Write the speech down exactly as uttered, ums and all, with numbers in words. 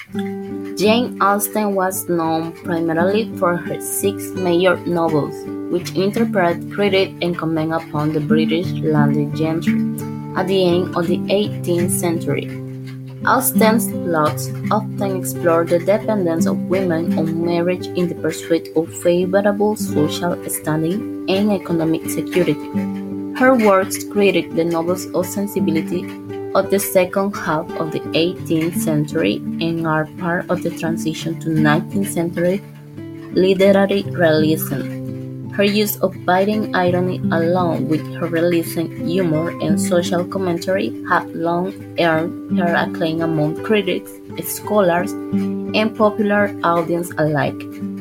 Jane Austen was known primarily for her six major novels, which interpret, critique, and comment upon the British landed gentry at the end of the eighteenth century. Austen's plots often explore the dependence of women on marriage in the pursuit of favorable social standing and economic security. Her works critique the noble sensibility of the second half of the eighteenth century and are part of the transition to nineteenth century literary realism. Her use of biting irony along with her realism, humor, and social commentary have long earned her acclaim among critics, scholars, and popular audience alike.